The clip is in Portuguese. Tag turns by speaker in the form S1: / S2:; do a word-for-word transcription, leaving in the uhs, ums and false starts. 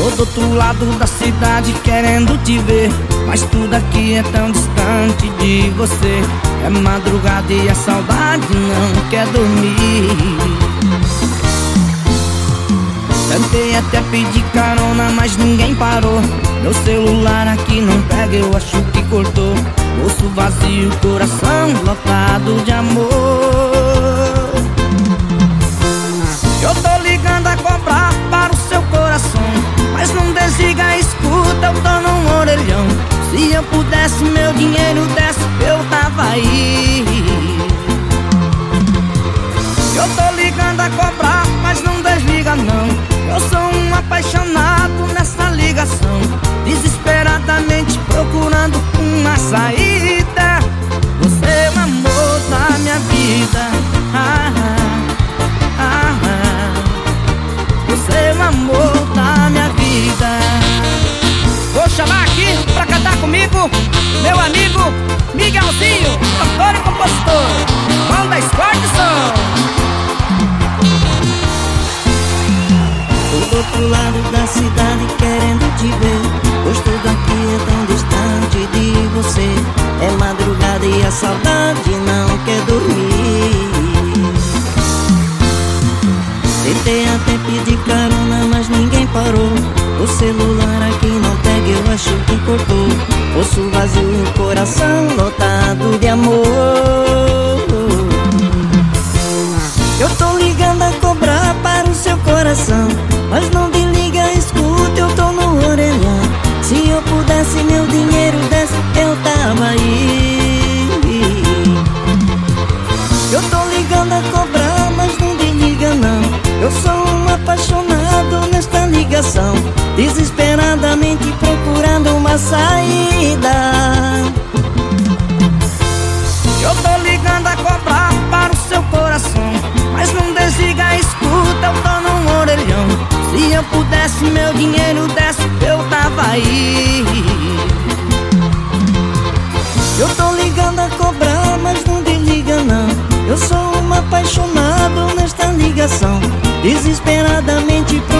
S1: Tô do outro lado da cidade querendo te ver, mas tudo aqui é tão distante de você. É madrugada e a saudade não quer dormir. Tentei até pedir carona, mas ninguém parou. Meu celular aqui não pega, eu acho que cortou. Bolso vazio, coração lotado de amor. Eu tô ligando a cobrar para o seu coração, mas não desliga, escuta, eu tô num orelhão. Se eu pudesse, meu dinheiro desse, eu tava aí. Eu tô ligando a cobrar, mas não desliga não. Eu sou um apaixonado nessa ligação, desesperadamente procurando uma saída. Você é o amor da minha vida. Ah, ah, ah, ah. Você é o amor da minha vida. Vou chamar aqui pra cantar comigo meu amigo Miguelzinho, cantor e compositor, mão da Squad Som. Tô do outro lado da cidade querendo te ver, pois tudo aqui é tão distante de você. É madrugada e a saudade não quer dormir. Tentei até pedir carona, mas ninguém parou. O celular aqui não pega, eu acho que cortou. Bolso vazio e o coração lotado de amor. Eu tô ligando a cobrar para o seu coração, mas não me liga, escuta, eu tô no orelhão. Se eu pudesse, meu dinheiro desse, eu tava aí. Eu tô ligando a cobrar, mas não me liga não. Eu sou um apaixonado nesta ligação, desesperadamente procurando uma saída. Eu tô ligando a cobrar para o seu coração, mas não desliga, escuta, eu tô num orelhão. Se eu pudesse, meu dinheiro desse, eu tava aí. Eu tô ligando a cobrar, mas não desliga não. Eu sou um apaixonado nesta ligação, desesperadamente procurando